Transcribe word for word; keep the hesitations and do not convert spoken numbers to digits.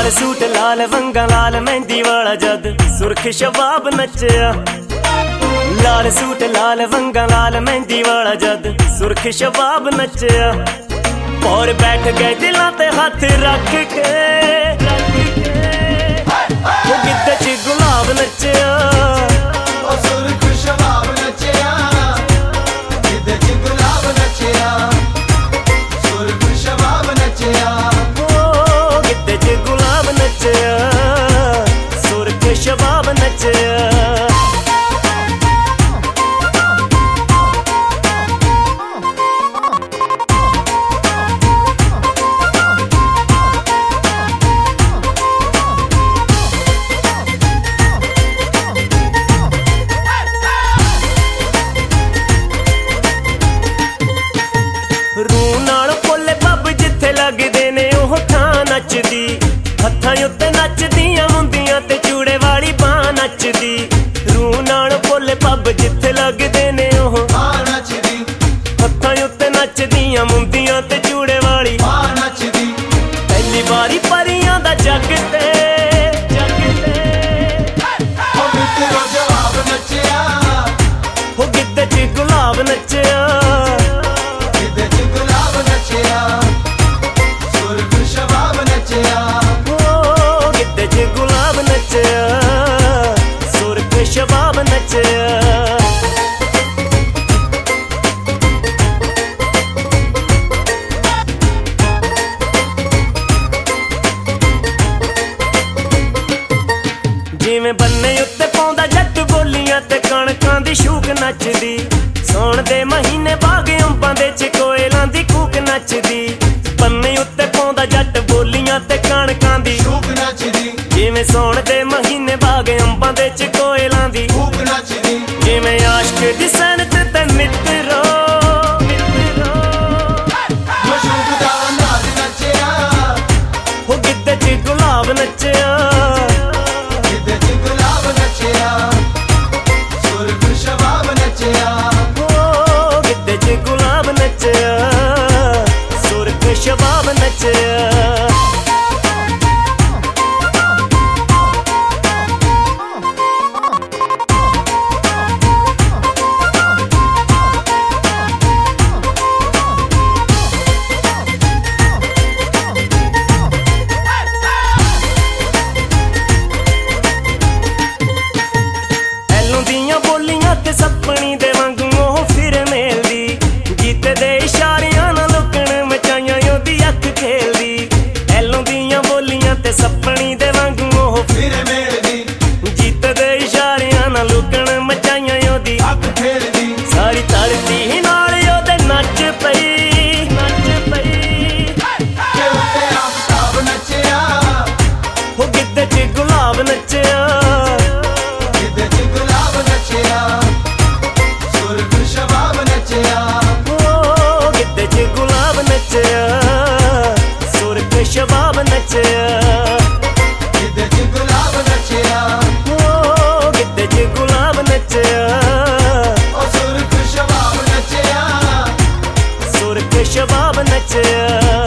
लाल suit लाल वंगा लाल मेहंदी वाला जद सुर्ख शबाब नचया। लाल सूट लाल वंगा लाल मेहंदी वाला जद सुर्ख शबाब नचया। और बैठ गए दिलों ते हाथ रख के वो गिद्दे च गुलाब नचया। सुर्ख शबाब नचया, गिद्दे च गुलाब नचया। सुर्ख शबाब नचया, गिद्दे च गुलाब नचया। सुर्ख शबाब नचया। नचदी हत्थां उत्ते नचदियां मुंदियां ते चूड़े वाली बांह नचदी। रूह नाल भोले पब जिथे लगदे ने ओह नचदी। हत्थां उत्ते नचदियां मुंदियां ते चूड़े वाली बांह नचदी। पहली बारी परियां दा जग ते जग ते ओ मित्रो जवाब नचया। हो गिद्दे च गुलाब नचया। गिद्दे च गुलाब नचया। सुर्ख शबाब नचया। गिद्दे च गुलाब नचया। सुर्ख शबाब नचया। जिवें बन्ने उत्ते पाउंदा जट बोलियां ते कणकां दी शूक नचदी। सौण दे महीने बाग अंबां दे च कोयलां दी कूक नचदी। बन्ने उत्ते पाउंदा जट बोलियां ते कणकां दी शूक नचदी। जिवें सौण दे महीने बाग अंबां दे च कोयलां दी कूक नचदी। जिवें आशिक दी सनत ते मित्रो मित्रो मशूक दा अंदाज नचया। हो गिद्दे च गुलाब नचया। गिद्दे च गुलाब नचया। सुर्ख शबाब नचया। गिद्दे च गुलाब नचया। सुर्ख शबाब नचया। सपनी दे वांगू ओह फिर मेलदी। गीते दे इशारियां नाल लुकण मचाइयां ओदी अख खेलदी। एलों दियां बोलियां ते सपनी दे वांगू ओह फिर मेलदी। गीते दे इशारियां नाल लुकण मचाइयां ओदी अख खेलदी। सारी धरती नाल ओदे नच पई नच पई। के उत्ते आफ्ताब नचया। हो गिद्दे च गुलाब नचया। गिद्दे च गुलाब नचया। सुर्ख शबाब नचया। गिद्दे च गुलाब नचया। सुर्ख शबाब नचया। गिद्दे च गुलाब नचया। गिद्दे च गुलाब नचया। ओ सुर्ख शबाब नचया। सुर्ख शबाब नचया।